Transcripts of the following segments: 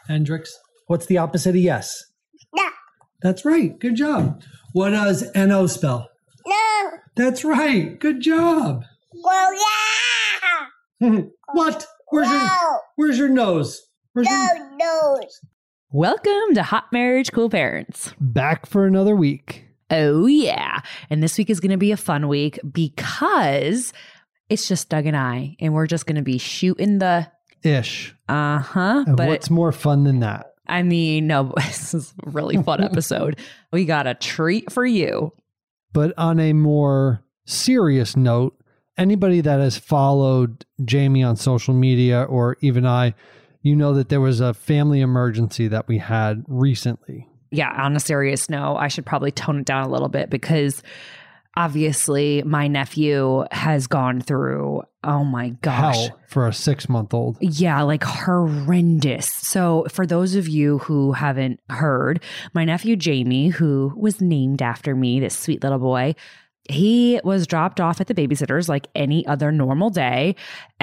Hendrix. What's the opposite of yes? No. That's right. Good job. What does NO spell? No. That's right. Good job. Well, yeah. What? No. Where's your nose? No nose. Welcome to Hot Marriage, Cool Parents. Back for another week. Oh, yeah. And this week is going to be a fun week because it's just Doug and I, and we're just going to be shooting the... Ish. Uh-huh. And but what's more fun than that? I mean, no, this is a really fun episode. We got a treat for you. But on a more serious note, anybody that has followed Jamie on social media or even I, you know that there was a family emergency that we had recently. Yeah, on a serious note, I should probably tone it down a little bit because obviously my nephew has gone through, oh my gosh. Hell for a 6-month-old. Yeah, like horrendous. So for those of you who haven't heard, my nephew Jamie, who was named after me, this sweet little boy, he was dropped off at the babysitter's like any other normal day.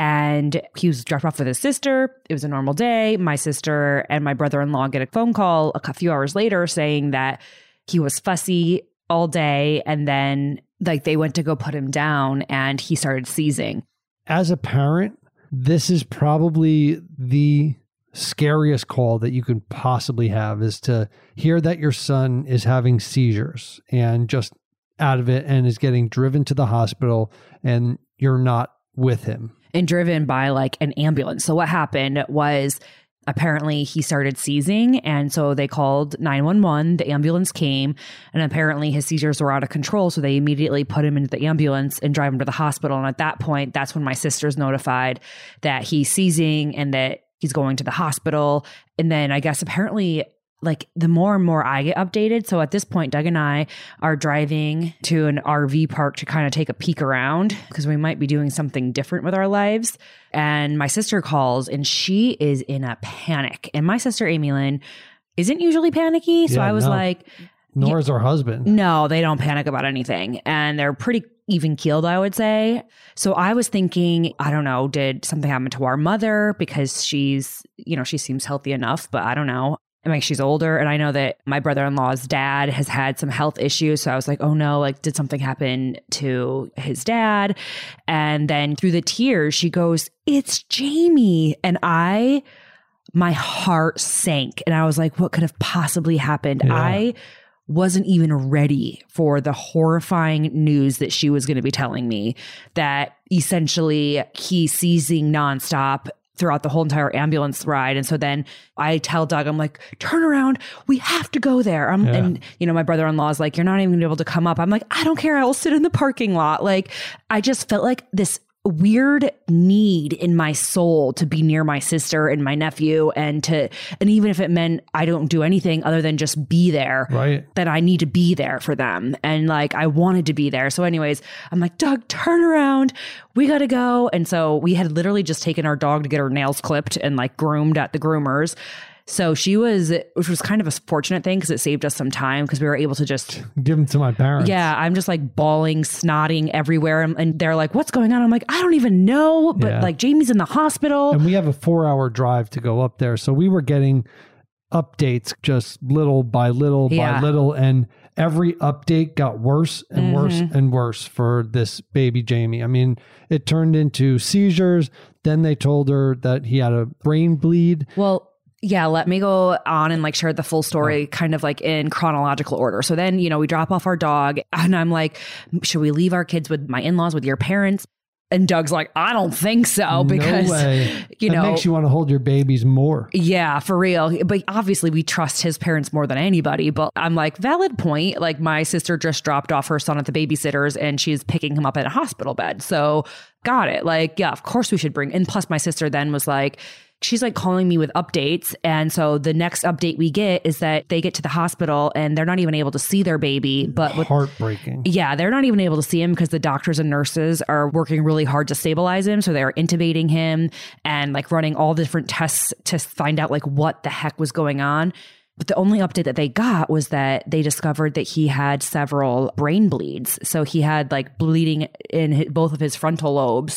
And he was dropped off with his sister. It was a normal day. My sister and my brother-in-law get a phone call a few hours later saying that he was fussy all day. And then like they went to go put him down and he started seizing. As a parent, this is probably the scariest call that you could possibly have, is to hear that your son is having seizures and just out of it and is getting driven to the hospital and you're not with him. And driven by like an ambulance. So what happened was apparently he started seizing, and so they called 911. The ambulance came, and apparently his seizures were out of control. So they immediately put him into the ambulance and drive him to the hospital. And at that point, that's when my sister's notified that he's seizing and that he's going to the hospital. And then I guess apparently like the more and more I get updated. So at this point, Doug and I are driving to an RV park to kind of take a peek around because we might be doing something different with our lives. And my sister calls and she is in a panic. And my sister, Amy Lynn, isn't usually panicky. So I was like... Nor is her husband. No, they don't panic about anything. And they're pretty even keeled, I would say. So I was thinking, I don't know, did something happen to our mother? Because she's, you know, she seems healthy enough, but I don't know. I mean, she's older, and I know that my brother-in-law's dad has had some health issues. So I was like, oh no, like, did something happen to his dad? And then through the tears, she goes, it's Jamie. And my heart sank. And I was like, what could have possibly happened? Yeah. I wasn't even ready for the horrifying news that she was going to be telling me, that essentially he's seizing nonstop throughout the whole entire ambulance ride. And so then I tell Doug, I'm like, turn around. We have to go there. And, you know, my brother-in-law is like, you're not even gonna be able to come up. I'm like, I don't care. I will sit in the parking lot. Like, I just felt like this weird need in my soul to be near my sister and my nephew, and even if it meant I don't do anything other than just be there, right, that I need to be there for them. And like, I wanted to be there. So anyways, I'm like, Doug, turn around. We got to go. And so we had literally just taken our dog to get her nails clipped and like groomed at the groomers. So which was kind of a fortunate thing because it saved us some time because we were able to just give them to my parents. Yeah, I'm just like bawling, snotting everywhere. And they're like, what's going on? I'm like, I don't even know. But like Jamie's in the hospital. And we have a 4-hour drive to go up there. So we were getting updates just little by little by little. And every update got worse and worse and worse for this baby Jamie. I mean, it turned into seizures. Then they told her that he had a brain bleed. Well, yeah, let me go on and like share the full story kind of like in chronological order. So then, you know, we drop off our dog and I'm like, should we leave our kids with my in-laws, with your parents? And Doug's like, I don't think so because, no way. You know, it makes you want to hold your babies more. Yeah, for real. But obviously we trust his parents more than anybody. But I'm like, valid point. Like my sister just dropped off her son at the babysitter's and she's picking him up at a hospital bed. So got it. Like, yeah, of course we should bring. And plus my sister then was like, she's like calling me with updates. And so the next update we get is that they get to the hospital and they're not even able to see their baby. But heartbreaking. Yeah, they're not even able to see him because the doctors and nurses are working really hard to stabilize him. So they're intubating him and like running all the different tests to find out like what the heck was going on. But the only update that they got was that they discovered that he had several brain bleeds. So he had like bleeding in both of his frontal lobes.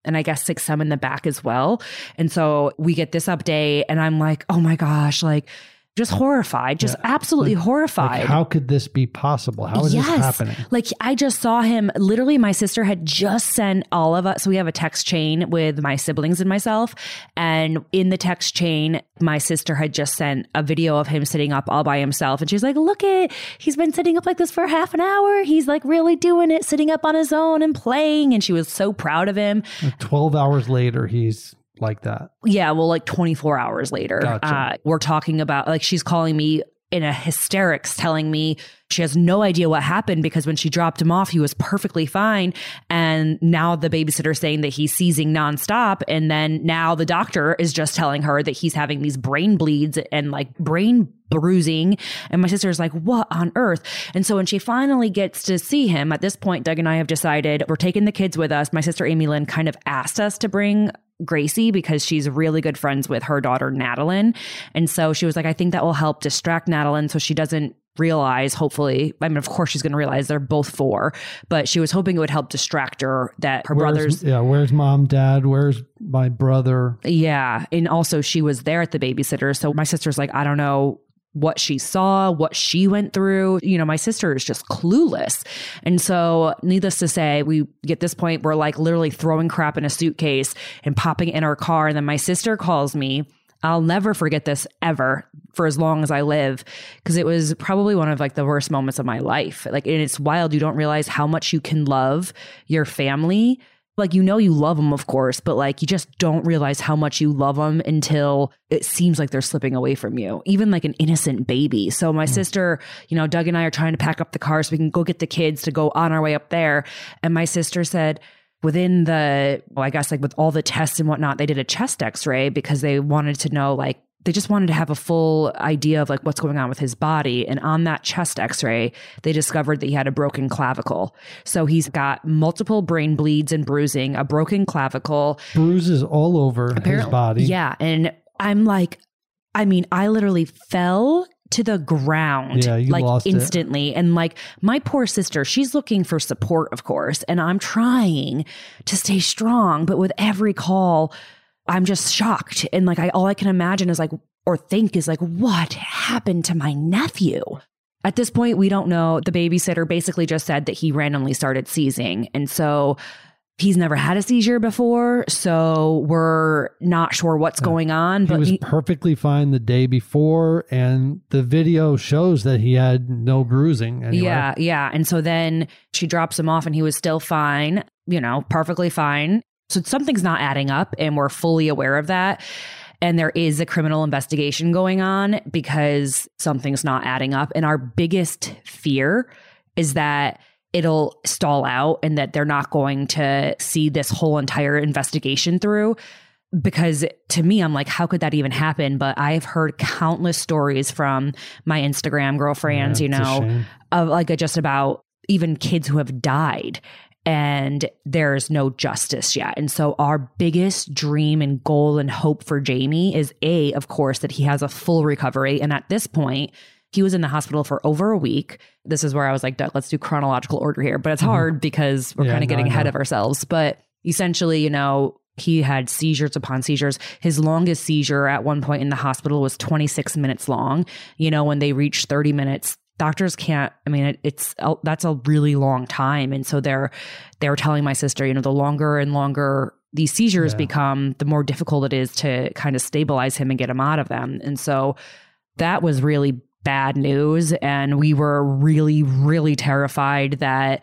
and I guess like some in the back as well. And so we get this update and I'm like, oh my gosh, like just horrified, just absolutely horrified. Like, how could this be possible? How is this happening? Like I just saw him, literally my sister had just sent all of us. So we have a text chain with my siblings and myself. And in the text chain, my sister had just sent a video of him sitting up all by himself. And she's like, look he's been sitting up like this for half an hour. He's like really doing it, sitting up on his own and playing. And she was so proud of him. 12 hours later, he's like that. Yeah, well, like 24 hours later, Gotcha. We're talking about, like, she's calling me in a hysterics, telling me she has no idea what happened because when she dropped him off, he was perfectly fine. And now the babysitter's saying that he's seizing nonstop. And then now the doctor is just telling her that he's having these brain bleeds and like brain bruising. And my sister's like, what on earth? And so when she finally gets to see him, at this point, Doug and I have decided we're taking the kids with us. My sister Amy Lynn kind of asked us to bring Gracie because she's really good friends with her daughter, Natalie. And so she was like, I think that will help distract Natalie so she doesn't realize, hopefully, I mean, of course she's going to realize they're both 4, but she was hoping it would help distract her that her brothers. Yeah. Where's mom, dad? Where's my brother? Yeah. And also she was there at the babysitter. So my sister's like, I don't know what she saw, what she went through. You know, my sister is just clueless. And so needless to say, we get this point, we're like literally throwing crap in a suitcase and popping it in our car. And then my sister calls me. I'll never forget this ever for as long as I live, because it was probably one of like the worst moments of my life. Like, and it's wild. You don't realize how much you can love your family. Like, you know, you love them, of course, but like, you just don't realize how much you love them until it seems like they're slipping away from you, even like an innocent baby. So my sister, you know, Doug and I are trying to pack up the car so we can go get the kids to go on our way up there. And my sister said, within the, well, I guess like with all the tests and whatnot, they did a chest x-ray because they wanted to know, like, they just wanted to have a full idea of like what's going on with his body. And on that chest x-ray, they discovered that he had a broken clavicle. So he's got multiple brain bleeds and bruising, a broken clavicle. Bruises all over his body. Yeah. And I'm like, I mean, I literally fell to the ground, like instantly. And like my poor sister, she's looking for support, of course. And I'm trying to stay strong, but with every call, I'm just shocked. And like, all I can imagine is like, or think is like, what happened to my nephew? At this point, we don't know. The babysitter basically just said that he randomly started seizing. And so he's never had a seizure before. So we're not sure what's going on. But he was perfectly fine the day before. And the video shows that he had no bruising anywhere. Yeah. And so then she drops him off and he was still fine, you know, perfectly fine. So something's not adding up and we're fully aware of that. And there is a criminal investigation going on because something's not adding up. And our biggest fear is that it'll stall out and that they're not going to see this whole entire investigation through. Because to me, I'm like, how could that even happen? But I've heard countless stories from my Instagram girlfriends, you know, of like just about even kids who have died. And there's no justice yet. And so our biggest dream and goal and hope for Jamie is of course, that he has a full recovery. And at this point, he was in the hospital for over a week. This is where I was like, let's do chronological order here. But it's hard because we're kind of getting ahead of ourselves. But essentially, you know, he had seizures upon seizures. His longest seizure at one point in the hospital was 26 minutes long. You know, when they reached 30 minutes, doctors can't, I mean, that's a really long time. And so they were telling my sister, you know, the longer and longer these seizures become, the more difficult it is to kind of stabilize him and get him out of them. And so that was really bad news. And we were really, really terrified that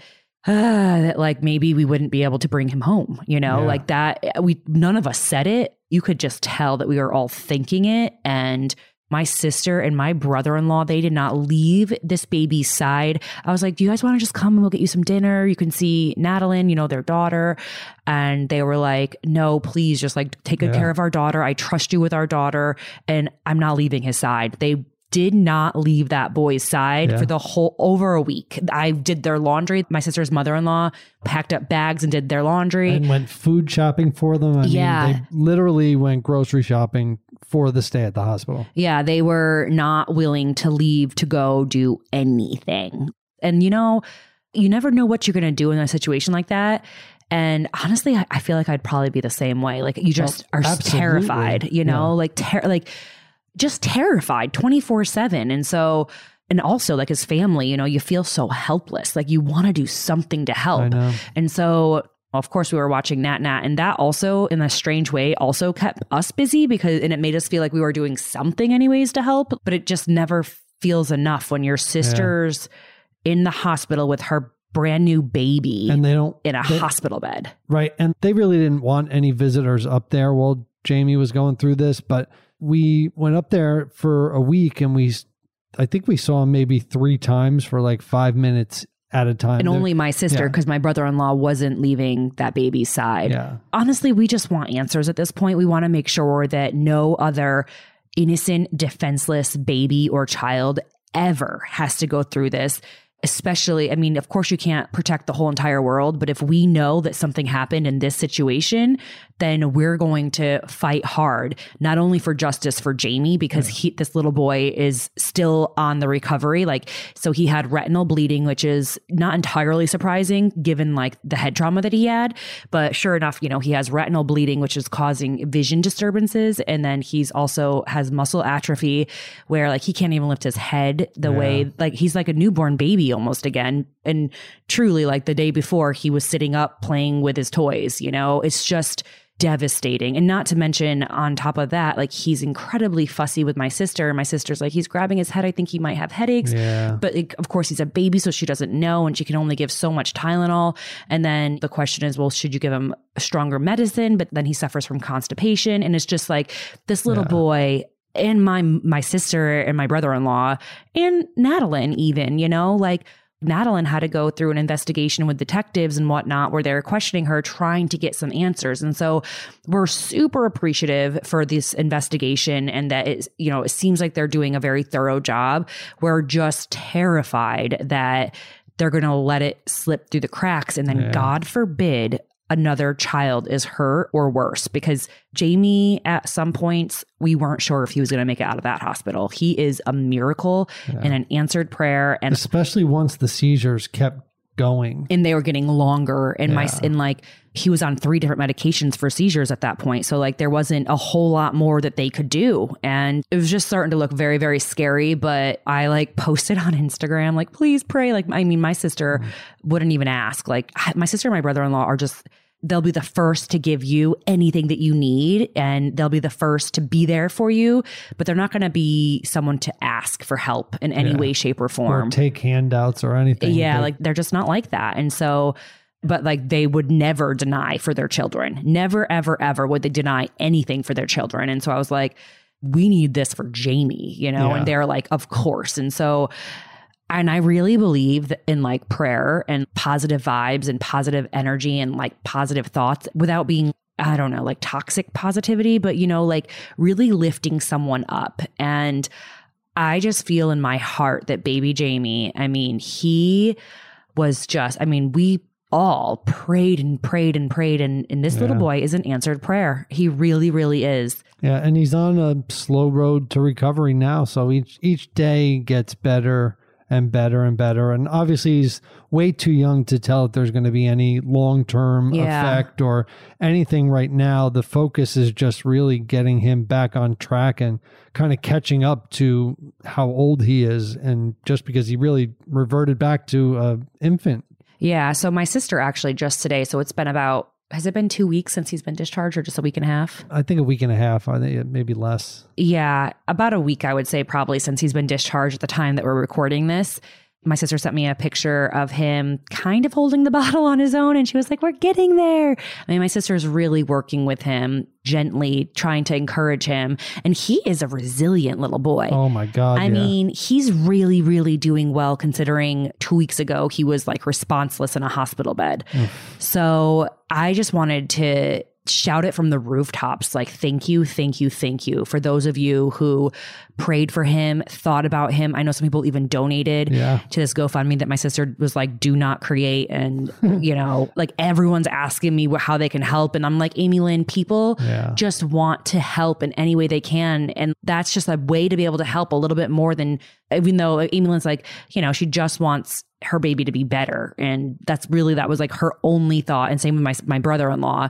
like maybe we wouldn't be able to bring him home, you know, like that. None of us said it. You could just tell that we were all thinking it. And my sister and my brother-in-law, they did not leave this baby's side. I was like, do you guys want to just come and we'll get you some dinner? You can see Natalie, you know, their daughter. And they were like, no, please just like take good care of our daughter. I trust you with our daughter. And I'm not leaving his side. They did not leave that boy's side for the whole over a week. I did their laundry. My sister's mother-in-law packed up bags and did their laundry. And went food shopping for them. I mean, they literally went grocery shopping for the stay at the hospital. Yeah, they were not willing to leave to go do anything. And you know, you never know what you're going to do in a situation like that. And honestly, I feel like I'd probably be the same way. Like you just are absolutely. terrified, you know, like just terrified 24/7. And so, and also like his family, you know, you feel so helpless, like you want to do something to help. I know. And so of course we were watching Nat, and that also in a strange way also kept us busy and it made us feel like we were doing something anyways to help, but it just never feels enough when your sister's in the hospital with her brand new baby and they don't in a hospital bed. Right. And they really didn't want any visitors up there while Jamie was going through this, but we went up there for a week and I think we saw him maybe 3 times for like 5 minutes at a time. And only my sister, because my brother-in-law wasn't leaving that baby's side. Yeah. Honestly, we just want answers at this point. We want to make sure that no other innocent, defenseless baby or child ever has to go through this. Especially, I mean, of course you can't protect the whole entire world, but if we know that something happened in this situation, then we're going to fight hard, not only for justice for Jamie, because this little boy is still on the recovery. Like, so he had retinal bleeding, which is not entirely surprising given like the head trauma that he had. But sure enough, you know, he has retinal bleeding, which is causing vision disturbances. And then he's also has muscle atrophy where like he can't even lift his head the way, like he's like a newborn baby almost again. And truly, like the day before, he was sitting up playing with his toys, you know, it's just devastating. And not to mention on top of that, like he's incredibly fussy with my sister. My sister's like, he's grabbing his head. I think he might have headaches. Yeah. But of course he's a baby, so she doesn't know. And she can only give so much Tylenol. And then the question is, well, should you give him a stronger medicine? But then he suffers from constipation. And it's just like this little boy and my sister and my brother-in-law and Natalie even, you know, like Natalie had to go through an investigation with detectives and whatnot where they're questioning her, trying to get some answers. And so we're super appreciative for this investigation and that it's, you know, it seems like they're doing a very thorough job. We're just terrified that they're going to let it slip through the cracks. And then God forbid another child is hurt or worse, because Jamie at some points, we weren't sure if he was going to make it out of that hospital. He is a miracle and an answered prayer. And especially once the seizures kept going and they were getting longer and like he was on 3 different medications for seizures at that point. So like there wasn't a whole lot more that they could do. And it was just starting to look very, very scary. But I like posted on Instagram, like, please pray. Like, I mean, my sister wouldn't even ask. Like my sister and my brother-in-law are just, they'll be the first to give you anything that you need and they'll be the first to be there for you, but they're not going to be someone to ask for help in any way, shape or form. Or take handouts or anything. Yeah, like they're just not like that. And so, but like they would never deny for their children. Never, ever, ever would they deny anything for their children. And so I was like, we need this for Jamie, you know? And they're like, of course. And so, and I really believe in like prayer and positive vibes and positive energy and like positive thoughts without being, I don't know, like toxic positivity, but you know, like really lifting someone up. And I just feel in my heart that baby Jamie, I mean, he was just, I mean, we all prayed and prayed and prayed. And this little boy is an answered prayer. He really, really is. Yeah. And he's on a slow road to recovery now. So each day gets better and better and better. And obviously he's way too young to tell if there's going to be any long-term effect or anything right now. The focus is just really getting him back on track and kind of catching up to how old he is. And just because he really reverted back to an infant. Yeah. So my sister actually just today, so it's been about, has it been 2 weeks since he's been discharged or just a week and a half? I think a week and a half. I think maybe less. Yeah, about a week, I would say, probably since he's been discharged at the time that we're recording this. My sister sent me a picture of him kind of holding the bottle on his own. And she was like, we're getting there. I mean, my sister's really working with him, gently trying to encourage him. And he is a resilient little boy. Oh my God. I mean, he's really, really doing well considering 2 weeks ago, he was like responseless in a hospital bed. So I just wanted to shout it from the rooftops. Like, thank you, thank you, thank you for those of you who prayed for him, thought about him. I know some people even donated to this GoFundMe that my sister was like, do not create. And, you know, like everyone's asking me how they can help. And I'm like, Amy Lynn, people just want to help in any way they can. And that's just a way to be able to help a little bit more than, even though Amy Lynn's like, you know, she just wants her baby to be better. And that was like her only thought. And same with my brother-in-law.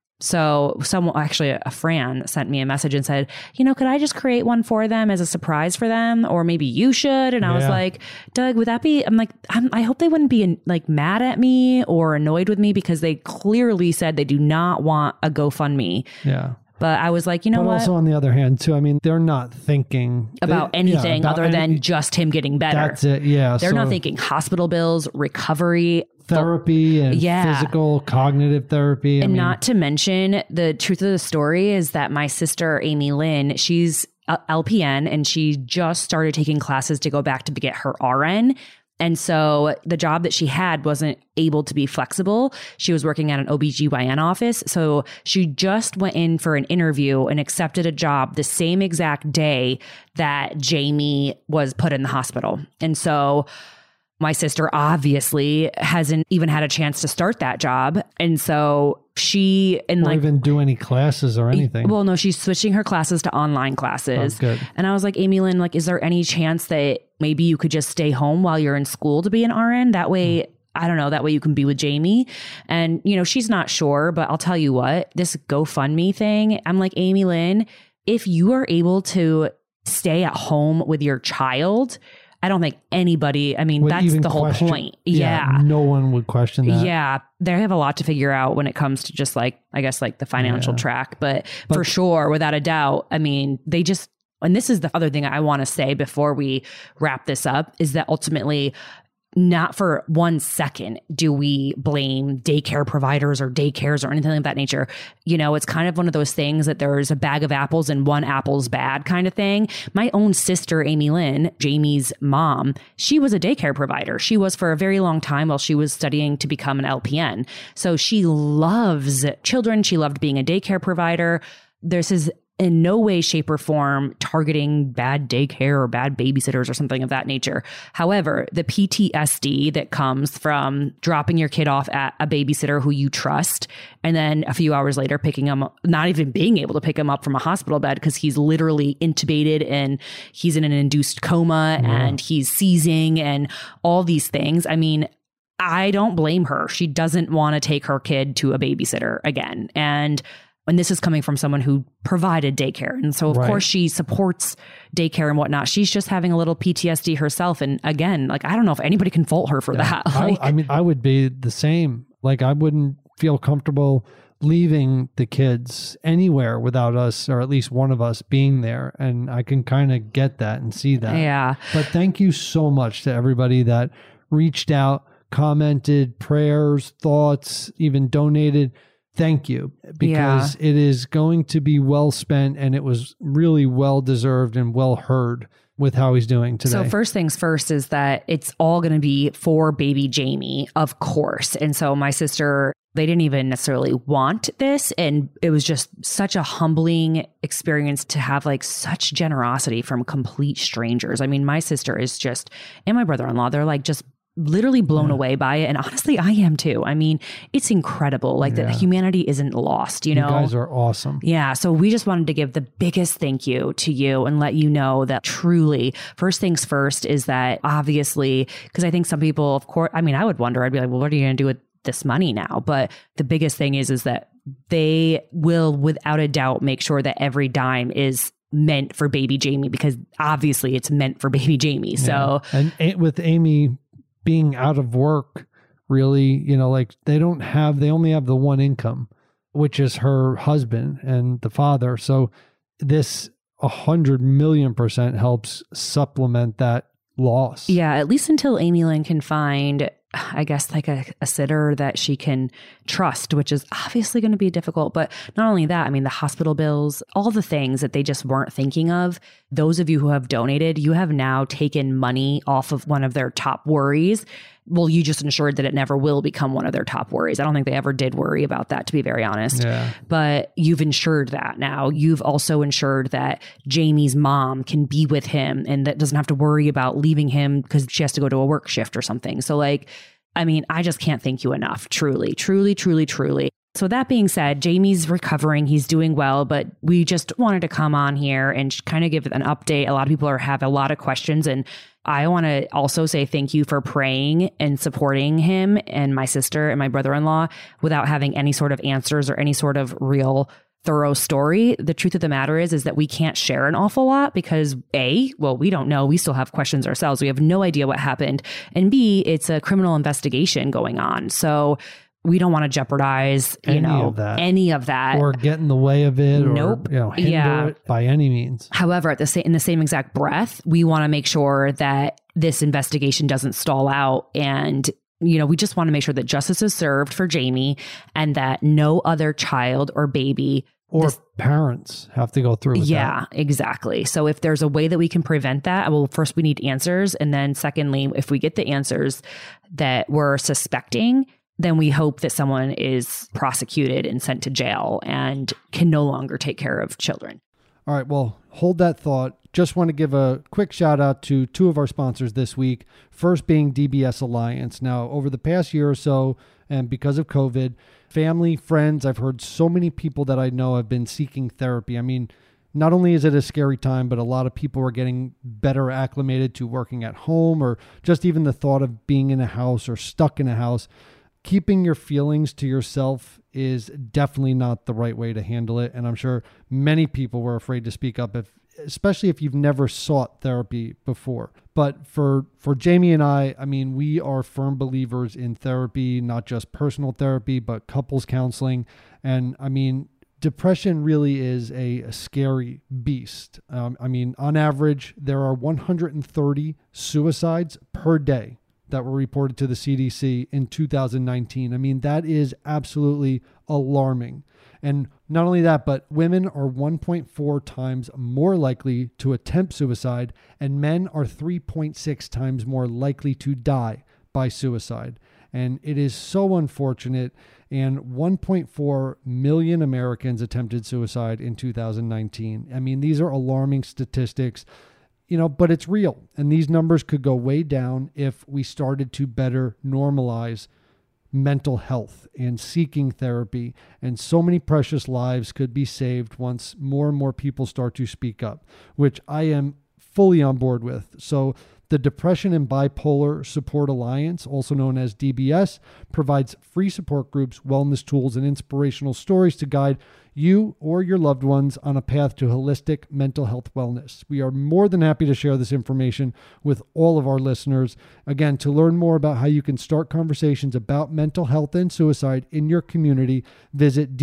So someone, actually a Fran, sent me a message and said, you know, could I just create one for them as a surprise for them? Or maybe you should. And I was like, Doug, would that be, I'm like, I hope they wouldn't be like mad at me or annoyed with me, because they clearly said they do not want a GoFundMe. Yeah. But I was like, you know what? Also on the other hand, too, I mean, they're not thinking about anything other than just him getting better. That's it. Yeah. They're not thinking hospital bills, recovery, therapy, and physical, cognitive therapy. And not to mention, the truth of the story is that my sister, Amy Lynn, she's LPN and she just started taking classes to go back to get her RN. And so the job that she had wasn't able to be flexible. She was working at an OBGYN office. So she just went in for an interview and accepted a job the same exact day that Jamie was put in the hospital. And so my sister obviously hasn't even had a chance to start that job. And so she even do any classes or anything. Well, no, she's switching her classes to online classes. Oh, good. And I was like, Amy Lynn, like, is there any chance that maybe you could just stay home while you're in school to be an RN? That way, I don't know, that way you can be with Jamie. And, you know, she's not sure, but I'll tell you what, this GoFundMe thing, I'm like, Amy Lynn, if you are able to stay at home with your child, I don't think anybody, I mean, that's the whole point. Yeah. No one would question that. Yeah. They have a lot to figure out when it comes to just like, I guess, like the financial track. But for sure, without a doubt, I mean, they just, and this is the other thing I want to say before we wrap this up, is that ultimately, not for 1 second do we blame daycare providers or daycares or anything like that nature. You know, it's kind of one of those things that there's a bag of apples and one apple's bad kind of thing. My own sister, Amy Lynn, Jamie's mom, she was a daycare provider. She was for a very long time while she was studying to become an LPN. So she loves children. She loved being a daycare provider. This is in no way, shape, or form targeting bad daycare or bad babysitters or something of that nature. However, the PTSD that comes from dropping your kid off at a babysitter who you trust, and then a few hours later picking him up, not even being able to pick him up from a hospital bed because he's literally intubated and he's in an induced coma and he's seizing and all these things. I mean, I don't blame her. She doesn't want to take her kid to a babysitter again. And this is coming from someone who provided daycare. And so, of course, she supports daycare and whatnot. She's just having a little PTSD herself. And again, like, I don't know if anybody can fault her for that. Like, I mean, I would be the same. Like, I wouldn't feel comfortable leaving the kids anywhere without us, or at least one of us being there. And I can kind of get that and see that. Yeah. But thank you so much to everybody that reached out, commented, prayers, thoughts, even donated. Thank you, because it is going to be well spent, and it was really well deserved and well heard with how he's doing today. So first things first is that it's all going to be for baby Jamie, of course. And so my sister, they didn't even necessarily want this. And it was just such a humbling experience to have like such generosity from complete strangers. I mean, my sister is just, and my brother-in-law, they're like just literally blown away by it. And honestly, I am too. I mean, it's incredible. Like that humanity isn't lost, you know? You guys are awesome. Yeah. So we just wanted to give the biggest thank you to you and let you know that truly, first things first is that obviously, because I think some people, of course, I mean, I would wonder, I'd be like, well, what are you going to do with this money now? But the biggest thing is that they will, without a doubt, make sure that every dime is meant for baby Jamie, because obviously it's meant for baby Jamie. So, and with Amy being out of work, really, you know, like they only have the one income, which is her husband and the father. So this 100 million% helps supplement that loss. Yeah, at least until Amy Lynn can find, I guess, like a sitter that she can trust, which is obviously going to be difficult. But not only that, I mean, the hospital bills, all the things that they just weren't thinking of. Those of you who have donated, you have now taken money off of one of their top worries. well, you just ensured that it never will become one of their top worries. I don't think they ever did worry about that, to be very honest. Yeah. But you've ensured that now. You've also ensured that Jamie's mom can be with him and that doesn't have to worry about leaving him because she has to go to a work shift or something. So like, I mean, I just can't thank you enough. Truly, truly, truly, truly. So that being said, Jamie's recovering. He's doing well, but we just wanted to come on here and kind of give an update. A lot of people have a lot of questions, and I want to also say thank you for praying and supporting him and my sister and my brother-in-law without having any sort of answers or any sort of real thorough story. The truth of the matter is that we can't share an awful lot because we don't know. We still have questions ourselves. We have no idea what happened. And B, it's a criminal investigation going on. So we don't want to jeopardize, any of that. Or get in the way of it. Nope. Or, hinder it by any means. However, in the same exact breath, we want to make sure that this investigation doesn't stall out. And, we just want to make sure that justice is served for Jamie and that no other child or baby or parents have to go through with that. Exactly. So if there's a way that we can prevent that, well, first we need answers. And then secondly, if we get the answers that we're suspecting, then we hope that someone is prosecuted and sent to jail and can no longer take care of children. All right. Well, hold that thought. Just want to give a quick shout out to two of our sponsors this week. First being DBS Alliance. Now, over the past year or so, and because of COVID, family, friends, I've heard so many people that I know have been seeking therapy. I mean, not only is it a scary time, but a lot of people are getting better acclimated to working at home or just even the thought of being in a house or stuck in a house. Keeping your feelings to yourself is definitely not the right way to handle it. And I'm sure many people were afraid to speak up, especially if you've never sought therapy before. But for Jamie and I mean, we are firm believers in therapy, not just personal therapy, but couples counseling. And I mean, depression really is a scary beast. I mean, on average, there are 130 suicides per day that were reported to the CDC in 2019. I mean, that is absolutely alarming. And not only that, but women are 1.4 times more likely to attempt suicide, and men are 3.6 times more likely to die by suicide. And it is so unfortunate. And 1.4 million Americans attempted suicide in 2019. I mean, these are alarming statistics. But it's real. And these numbers could go way down if we started to better normalize mental health and seeking therapy. And so many precious lives could be saved once more and more people start to speak up, which I am fully on board with. So the Depression and Bipolar Support Alliance, also known as DBS, provides free support groups, wellness tools, and inspirational stories to guide you or your loved ones on a path to holistic mental health wellness. We are more than happy to share this information with all of our listeners. Again, to learn more about how you can start conversations about mental health and suicide in your community, visit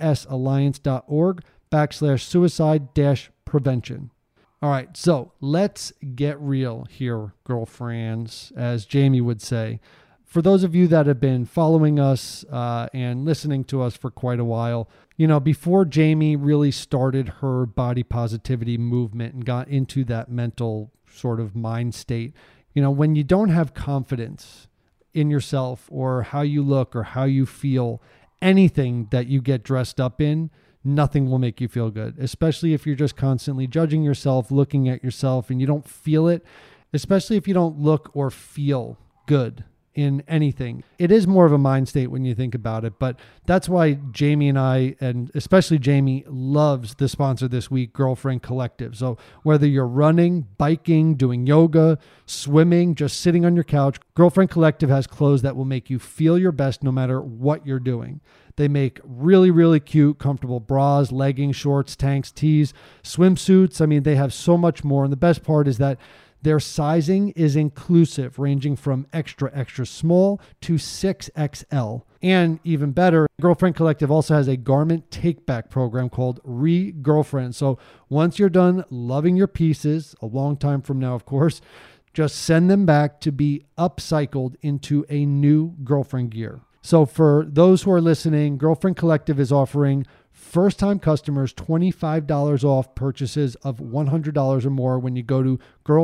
dbsalliance.org/suicide-prevention. All right, so let's get real here, girlfriends, as Jamie would say. For those of you that have been following us and listening to us for quite a while, before Jamie really started her body positivity movement and got into that mental sort of mind state, when you don't have confidence in yourself or how you look or how you feel, anything that you get dressed up in, nothing will make you feel good, especially if you're just constantly judging yourself, looking at yourself, and you don't feel it, especially if you don't look or feel good in anything. It is more of a mind state when you think about it, but that's why Jamie and I, and especially Jamie, loves the sponsor this week, Girlfriend Collective. So whether you're running, biking, doing yoga, swimming, just sitting on your couch, Girlfriend Collective has clothes that will make you feel your best no matter what you're doing. They make really, really cute, comfortable bras, leggings, shorts, tanks, tees, swimsuits. I mean, they have so much more. And the best part is that their sizing is inclusive, ranging from extra, extra small to 6XL. And even better, Girlfriend Collective also has a garment take-back program called Re-Girlfriend. So once you're done loving your pieces, a long time from now, of course, just send them back to be upcycled into a new girlfriend gear. So for those who are listening, Girlfriend Collective is offering First-time customers $25 off purchases of $100 or more when you go to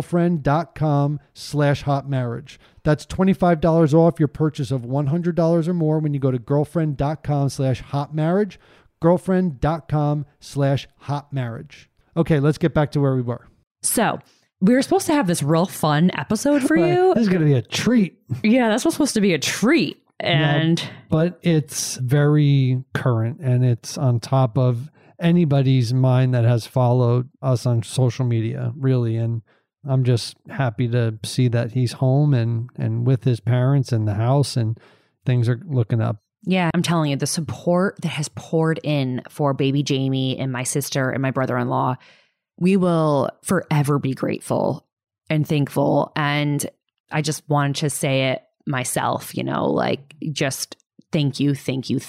girlfriend.com/hotmarriage. That's $25 off your purchase of $100 or more when you go to girlfriend.com/hotmarriage, girlfriend.com/hotmarriage. Okay, let's get back to where we were. So we were supposed to have this real fun episode for you. This is going to be a treat. Yeah, that's supposed to be a treat. And but it's very current, and it's on top of anybody's mind that has followed us on social media, really. And I'm just happy to see that he's home and with his parents in the house, and things are looking up. Yeah, I'm telling you, the support that has poured in for baby Jamie and my sister and my brother-in-law, we will forever be grateful and thankful. And I just wanted to say it myself, like just thank you,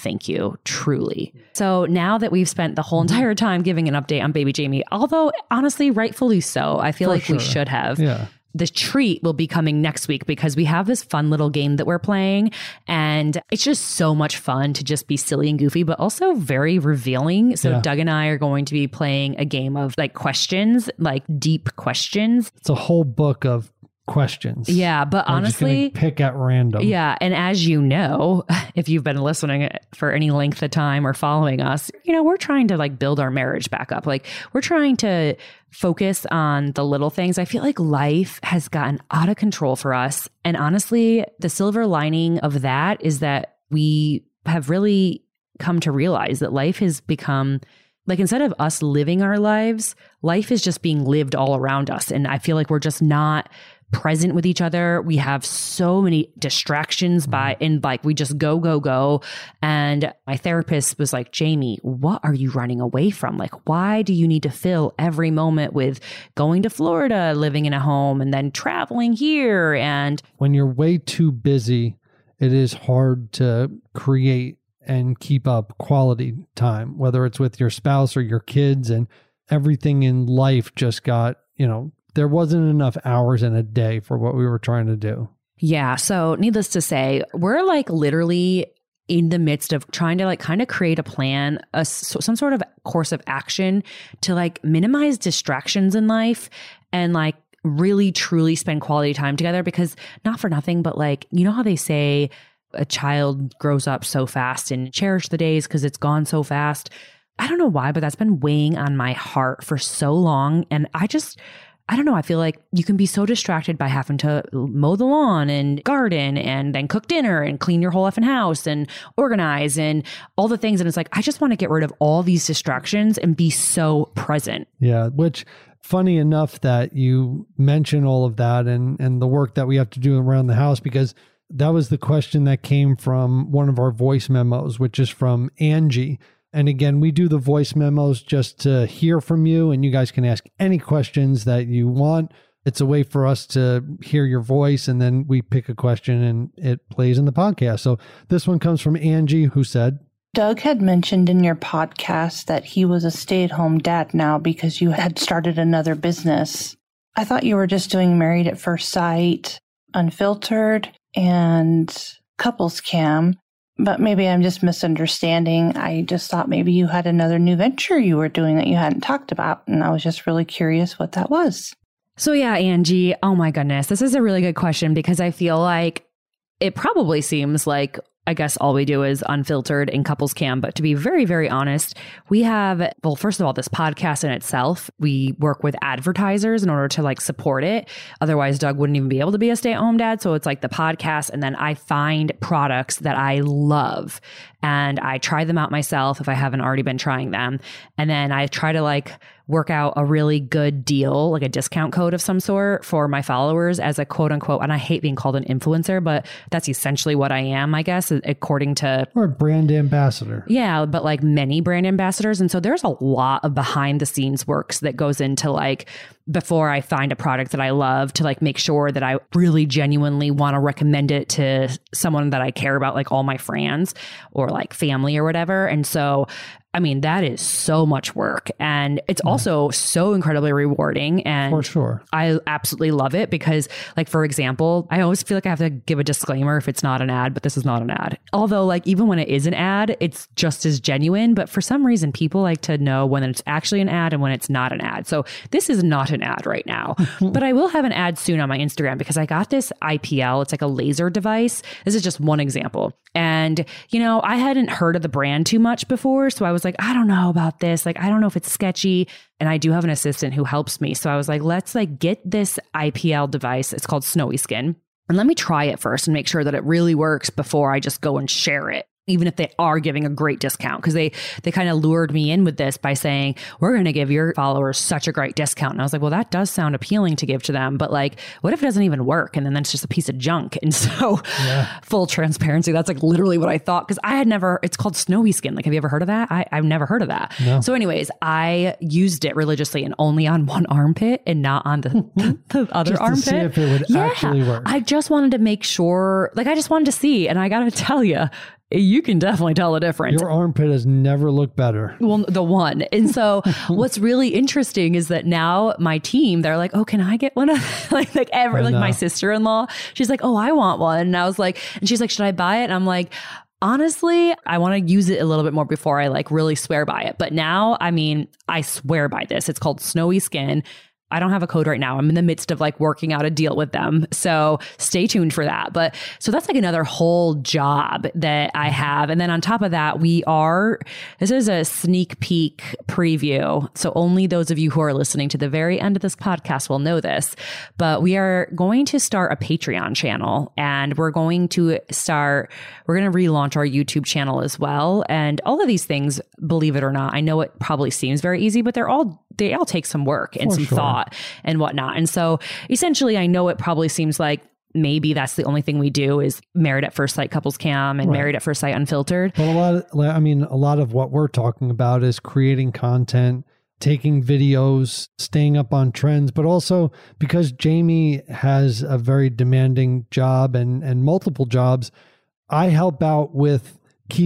truly. So now that we've spent the whole entire time giving an update on baby Jamie, although honestly, rightfully so, I feel like we should have. Yeah. The treat will be coming next week because we have this fun little game that we're playing, and it's just so much fun to just be silly and goofy, but also very revealing. So Doug and I are going to be playing a game of like questions, like deep questions. It's a whole book of questions. Yeah, but honestly, pick at random. Yeah, and as you know, if you've been listening for any length of time or following us, we're trying to like build our marriage back up. Like we're trying to focus on the little things. I feel like life has gotten out of control for us, and honestly, the silver lining of that is that we have really come to realize that life has become like, instead of us living our lives, life is just being lived all around us. And I feel like we're just not present with each other. We have so many distractions we just go. And my therapist was like, Jamie, what are you running away from? Like, why do you need to fill every moment with going to Florida, living in a home, and then traveling here? And when you're way too busy, it is hard to create and keep up quality time, whether it's with your spouse or your kids, and everything in life just got, there wasn't enough hours in a day for what we were trying to do. Yeah. So needless to say, we're like literally in the midst of trying to like kind of create a plan, some sort of course of action to like minimize distractions in life and like really truly spend quality time together. Because not for nothing, but like, how they say a child grows up so fast, and cherish the days because it's gone so fast. I don't know why, but that's been weighing on my heart for so long. And I don't know. I feel like you can be so distracted by having to mow the lawn and garden and then cook dinner and clean your whole effing house and organize and all the things. And it's like, I just want to get rid of all these distractions and be so present. Yeah. Which, funny enough that you mention all of that and the work that we have to do around the house, because that was the question that came from one of our voice memos, which is from Angie. And again, we do the voice memos just to hear from you, and you guys can ask any questions that you want. It's a way for us to hear your voice, and then we pick a question and it plays in the podcast. So this one comes from Angie, who said, Doug had mentioned in your podcast that he was a stay-at-home dad now because you had started another business. I thought you were just doing Married at First Sight, Unfiltered, and Couples Cam. But maybe I'm just misunderstanding. I just thought maybe you had another new venture you were doing that you hadn't talked about. And I was just really curious what that was. So yeah, Angie, oh my goodness. This is a really good question because I feel like it probably seems like, I guess all we do is Unfiltered and Couples Cam. But to be very, very honest, we have, well, first of all, this podcast in itself, we work with advertisers in order to like support it. Otherwise, Doug wouldn't even be able to be a stay-at-home dad. So it's like the podcast. And then I find products that I love and I try them out myself if I haven't already been trying them. And then I try to like work out a really good deal, like a discount code of some sort for my followers as a quote unquote, and I hate being called an influencer, but that's essentially what I am, I guess, according to... Or a brand ambassador. Yeah, but like many brand ambassadors. And so there's a lot of behind the scenes works that goes into like, before I find a product that I love, to like make sure that I really genuinely want to recommend it to someone that I care about, like all my friends or like family or whatever. And so I mean, that is so much work, and it's also so incredibly rewarding. And For sure. I absolutely love it because, like, for example, I always feel like I have to give a disclaimer if it's not an ad, but this is not an ad. Although, like, even when it is an ad, it's just as genuine. But for some reason, people like to know when it's actually an ad and when it's not an ad. So this is not an ad right now, but I will have an ad soon on my Instagram because I got this IPL. It's like a laser device. This is just one example. And, you know, I hadn't heard of the brand too much before. So I was like, I don't know about this. Like, I don't know if it's sketchy. And I do have an assistant who helps me. So I was like, let's like get this IPL device. It's called Snowy Skin. And let me try it first and make sure that it really works before I just go and share it, even if they are giving a great discount. Because they kind of lured me in with this by saying, we're going to give your followers such a great discount. And I was like, well, that does sound appealing to give to them. But like, what if it doesn't even work? And then it's just a piece of junk. And so full transparency, that's like literally what I thought. Because I had never, it's called Snowy Skin. Like, have you ever heard of that? I've never heard of that. No. So anyways, I used it religiously and only on one armpit and not on the other just armpit. To see if it would actually work. I just wanted to make sure, like, I just wanted to see. And I got to tell you, you can definitely tell the difference. Your armpit has never looked better. Well, the one. And so what's really interesting is that now my team, they're like, oh, can I get one of like my sister-in-law? She's like, oh, I want one. And I was like, and she's like, should I buy it? And I'm like, honestly, I want to use it a little bit more before I like really swear by it. But now, I mean, I swear by this. It's called Snowy Skin. I don't have a code right now. I'm in the midst of like working out a deal with them. So stay tuned for that. But so that's like another whole job that I have. And then on top of that, this is a sneak peek preview. So only those of you who are listening to the very end of this podcast will know this, but we are going to start a Patreon channel and we're going to relaunch our YouTube channel as well. And all of these things, believe it or not, I know it probably seems very easy, but they all take some work and some thought and whatnot. And so essentially, I know it probably seems like maybe that's the only thing we do is Married at First Sight Couples Cam and Married at First Sight Unfiltered. But a lot of what we're talking about is creating content, taking videos, staying up on trends, but also because Jamie has a very demanding job and multiple jobs, I help out with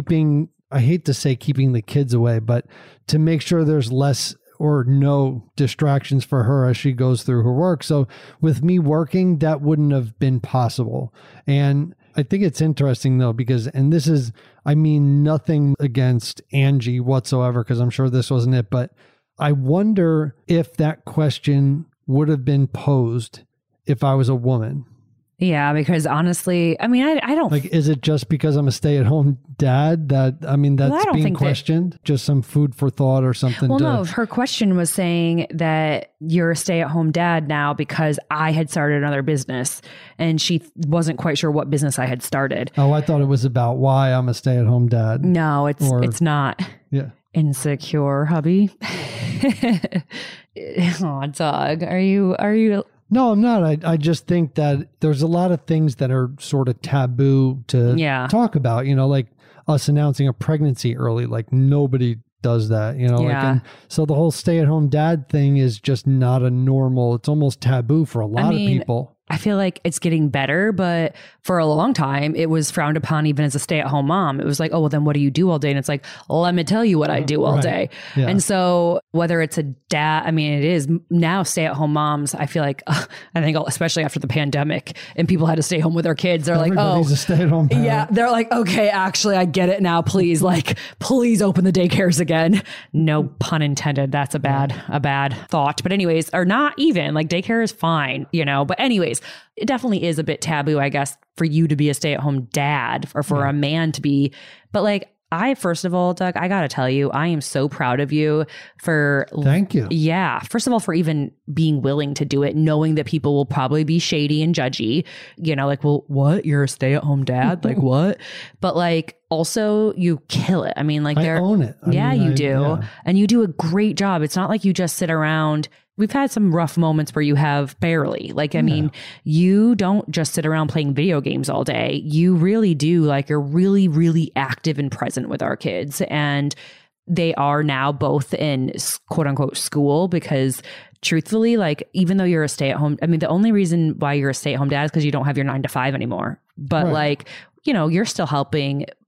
I hate to say keeping the kids away, but to make sure there's less or no distractions for her as she goes through her work. So with me working, that wouldn't have been possible. And I think it's interesting though, because, and this is, I mean, nothing against Angie whatsoever, because I'm sure this wasn't it, but I wonder if that question would have been posed if I was a woman. Yeah, because honestly, I mean, I don't like. Is it just because I'm a stay-at-home dad that's being questioned? Just some food for thought or something? Well, no. Her question was saying that you're a stay-at-home dad now because I had started another business, and she wasn't quite sure what business I had started. Oh, I thought it was about why I'm a stay-at-home dad. No, it's not. Yeah. Insecure, hubby. Oh, Doug, are you? No, I'm not. I just think that there's a lot of things that are sort of taboo to talk about, you know, like us announcing a pregnancy early, like nobody does that, you know, like, and so the whole stay-at-home dad thing is just not it's almost taboo for a lot of people. I feel like it's getting better, but for a long time, it was frowned upon even as a stay-at-home mom. It was like, oh, well, then what do you do all day? And it's like, let me tell you what I do all day. Yeah. And so whether it's a dad, I mean, it is now stay-at-home moms. I feel like, I think especially after the pandemic and people had to stay home with their kids, they're Everybody's like, oh, a stay-at-home parent. Yeah. They're like, okay, actually, I get it now. Please, please open the daycares again. No pun intended. That's a bad thought. But anyways, or not even like daycare is fine, you know, but anyways, it definitely is a bit taboo, I guess, for you to be a stay-at-home dad or for a man to be. But like, first of all, Doug, I got to tell you, I am so proud of you for... Thank you. Yeah. First of all, for even being willing to do it, knowing that people will probably be shady and judgy, you know, like, well, what? You're a stay-at-home dad? Like what? But like, also you kill it. I mean, like I own it. You do. Yeah. And you do a great job. It's not like you just sit around. We've had some rough moments where you have barely. Like, I mean, you don't just sit around playing video games all day. You really do. Like, you're really, really active and present with our kids. And they are now both in quote unquote school because truthfully, like, even though you're a stay-at-home, I mean, the only reason why you're a stay-at-home dad is because you don't have your 9 to 5 anymore. But like, you know, you're still helping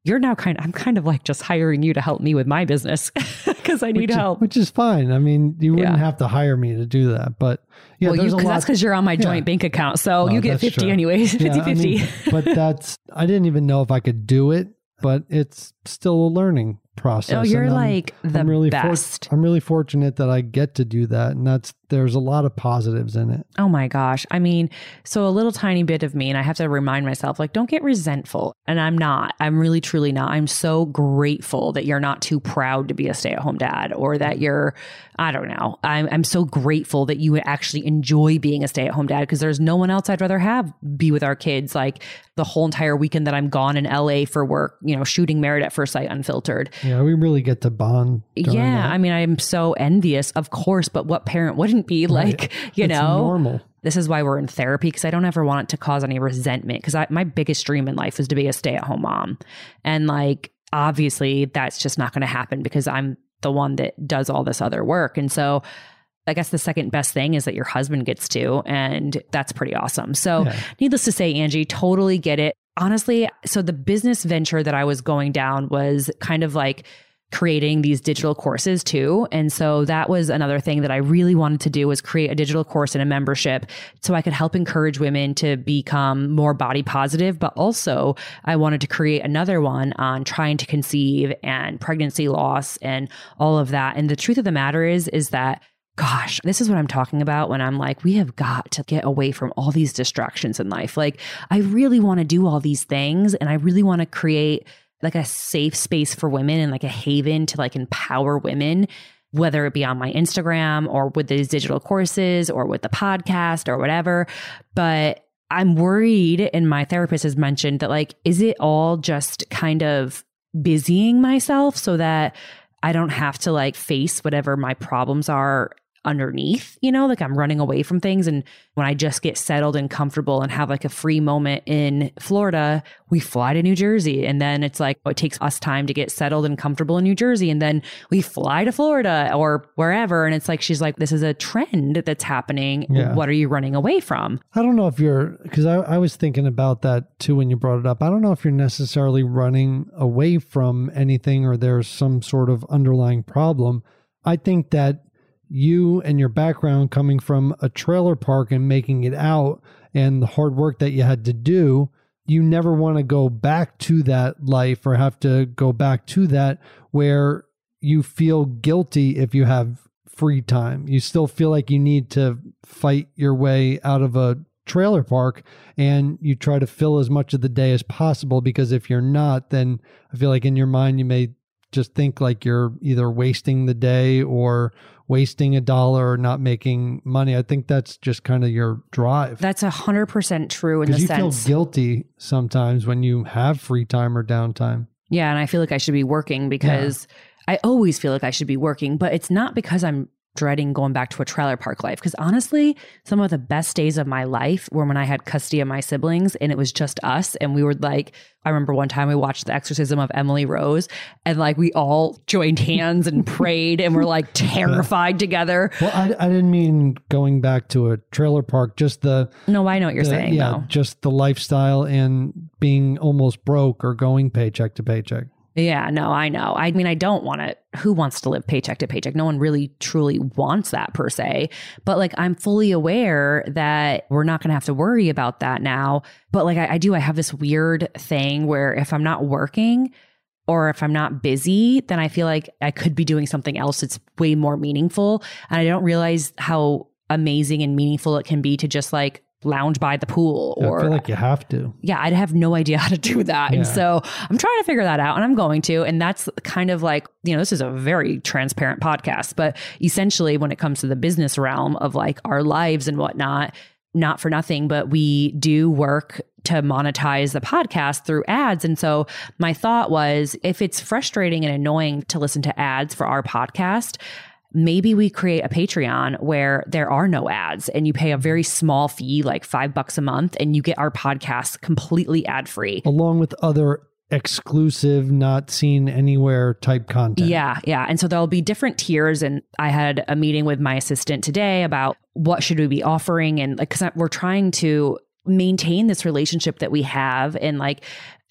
you're now I'm kind of like just hiring you to help me with my business because I need help. Which is fine. I mean, you wouldn't have to hire me to do that, but yeah, well, that's because you're on my joint bank account. So you get 50 anyways, 50-50. But I didn't even know if I could do it, but it's still a learning process. Oh, you're like the best. I'm really fortunate that I get to do that. And there's a lot of positives in it. Oh my gosh. I mean, so a little tiny bit of me, and I have to remind myself, like, don't get resentful. And I'm not. I'm really, truly not. I'm so grateful that you're not too proud to be a stay-at-home dad, or that you're, I don't know. I'm so grateful that you actually enjoy being a stay-at-home dad, because there's no one else I'd rather be with our kids. Like the whole entire weekend that I'm gone in LA for work, shooting Married at First Sight Unfiltered. Yeah, we really get to bond. Yeah, I mean, I'm so envious, of course, but what parent wouldn't be like, it's normal. This is why we're in therapy, because I don't ever want it to cause any resentment, because my biggest dream in life is to be a stay-at-home mom. And like, obviously that's just not going to happen because I'm the one that does all this other work. And so I guess the second best thing is that your husband gets to, and that's pretty awesome. So needless to say, Angie, totally get it. Honestly, so the business venture that I was going down was kind of like creating these digital courses too. And so that was another thing that I really wanted to do, was create a digital course and a membership so I could help encourage women to become more body positive. But also I wanted to create another one on trying to conceive and pregnancy loss and all of that. And the truth of the matter is that, gosh, this is what I'm talking about when I'm like, we have got to get away from all these distractions in life. Like, I really want to do all these things, and I really want to create like a safe space for women and like a haven to like empower women, whether it be on my Instagram or with these digital courses or with the podcast or whatever. But I'm worried, and my therapist has mentioned that, like, is it all just kind of busying myself so that I don't have to like face whatever my problems are underneath, like I'm running away from things. And when I just get settled and comfortable and have like a free moment in Florida, we fly to New Jersey. And then it's like, it takes us time to get settled and comfortable in New Jersey. And then we fly to Florida or wherever. And it's like, she's like, this is a trend that's happening. Yeah. What are you running away from? I don't know if because I was thinking about that too when you brought it up. I don't know if you're necessarily running away from anything or there's some sort of underlying problem. I think that you and your background coming from a trailer park and making it out and the hard work that you had to do, you never want to go back to that life or have to go back to that where you feel guilty if you have free time. You still feel like you need to fight your way out of a trailer park, and you try to fill as much of the day as possible, because if you're not, then I feel like in your mind you may just think like you're either wasting the day or wasting $1 or not making money. I think that's just kind of your drive. That's 100% true in the sense. Because you feel guilty sometimes when you have free time or downtime. Yeah, and I feel like I should be working because I always feel like I should be working, but it's not because I'm dreading going back to a trailer park life. Because honestly, some of the best days of my life were when I had custody of my siblings and it was just us. And we were like, I remember one time we watched The Exorcism of Emily Rose, and like we all joined hands and prayed and were like terrified together. Well, I didn't mean going back to a trailer park, just the... No, I know what you're saying. Yeah, though. Just the lifestyle and being almost broke or going paycheck to paycheck. Yeah, no, I know. I mean, I don't want to, who wants to live paycheck to paycheck? No one really truly wants that per se. But like, I'm fully aware that we're not going to have to worry about that now. But like, I have this weird thing where if I'm not working or if I'm not busy, then I feel like I could be doing something else that's way more meaningful. And I don't realize how amazing and meaningful it can be to just like lounge by the pool. Or I feel like you have to. Yeah, I'd have no idea how to do that. Yeah. And so I'm trying to figure that out, and I'm going to. And that's kind of like, this is a very transparent podcast, but essentially when it comes to the business realm of like our lives and whatnot, not for nothing, but we do work to monetize the podcast through ads. And so my thought was, if it's frustrating and annoying to listen to ads for our podcast, maybe we create a Patreon where there are no ads and you pay a very small fee, like $5 a month, and you get our podcast completely ad free. Along with other exclusive, not seen anywhere type content. Yeah. And so there'll be different tiers. And I had a meeting with my assistant today about what should we be offering. And like, because we're trying to maintain this relationship that we have and like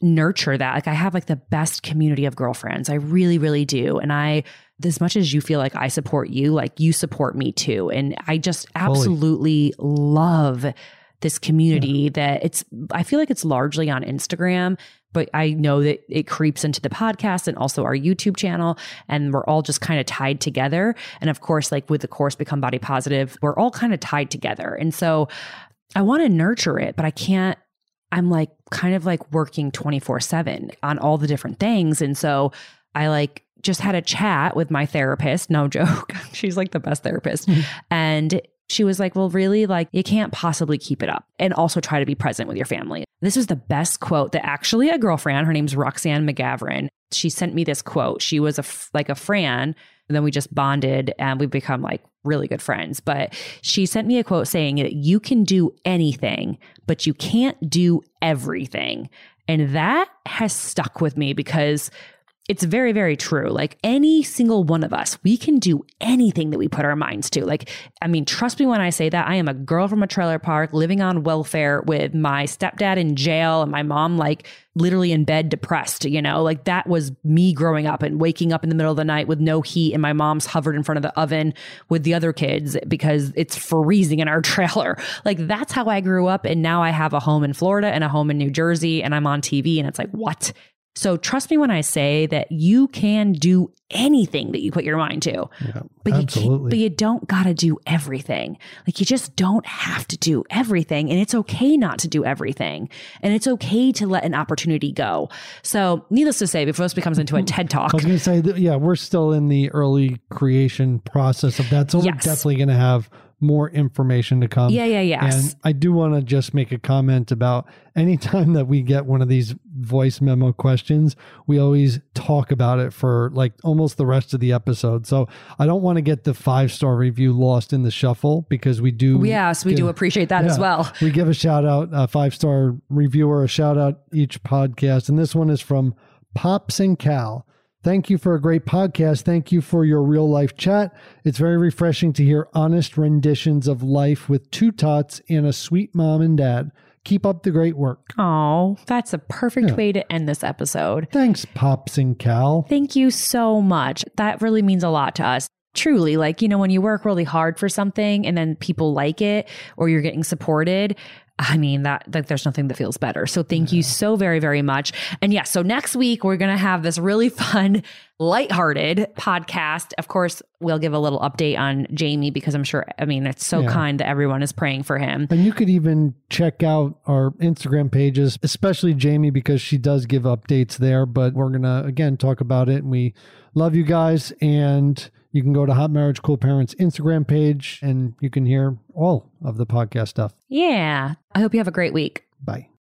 nurture that. Like I have like the best community of girlfriends. I really, really do. And as much as you feel like I support you, like you support me too. And I just absolutely love this community that I feel like it's largely on Instagram, but I know that it creeps into the podcast and also our YouTube channel, and we're all just kind of tied together. And of course, like with the course Become Body Positive, we're all kind of tied together. And so I want to nurture it, but I can't. I'm like kind of like working 24/7 on all the different things. And so I like just had a chat with my therapist. No joke. She's like the best therapist. And she was like, well, really, like you can't possibly keep it up and also try to be present with your family. This was the best quote that actually a girlfriend, her name's Roxanne McGavran. She sent me this quote. She was like a friend, and then we just bonded and we've become like really good friends. But she sent me a quote saying that you can do anything, but you can't do everything. And that has stuck with me because it's very, very true. Like any single one of us, we can do anything that we put our minds to. Like, I mean, trust me when I say that. I am a girl from a trailer park living on welfare with my stepdad in jail and my mom like literally in bed depressed, you know, like that was me growing up and waking up in the middle of the night with no heat and my mom's hovered in front of the oven with the other kids because it's freezing in our trailer. Like that's how I grew up. And now I have a home in Florida and a home in New Jersey and I'm on TV and it's like, what? So trust me when I say that you can do anything that you put your mind to, but absolutely. You don't got to do everything. Like you just don't have to do everything, and it's okay not to do everything, and it's okay to let an opportunity go. So needless to say, before this becomes into a TED Talk, I was going to say, we're still in the early creation process of that. So we're definitely going to have more information to come. Yes. And I do want to just make a comment about anytime that we get one of these voice memo questions, we always talk about it for like almost the rest of the episode. So I don't want to get the 5-star review lost in the shuffle because we do. Yes, we do appreciate that as well. We give a shout out, a 5-star reviewer, a shout out each podcast. And this one is from Pops and Cal. Thank you for a great podcast. Thank you for your real life chat. It's very refreshing to hear honest renditions of life with 2 tots and a sweet mom and dad. Keep up the great work. Oh, that's a perfect way to end this episode. Thanks, Pops and Cal. Thank you so much. That really means a lot to us. Truly, like, you know, when you work really hard for something and then people like it or you're getting supported, I mean, that there's nothing that feels better. So thank you so very, very much. And yeah, so next week, we're going to have this really fun, lighthearted podcast. Of course, we'll give a little update on Jamie because I'm sure, I mean, it's so kind that everyone is praying for him. And you could even check out our Instagram pages, especially Jamie, because she does give updates there. But we're going to, again, talk about it. And we love you guys. And you can go to Hot Marriage Cool Parents Instagram page and you can hear all of the podcast stuff. Yeah. I hope you have a great week. Bye.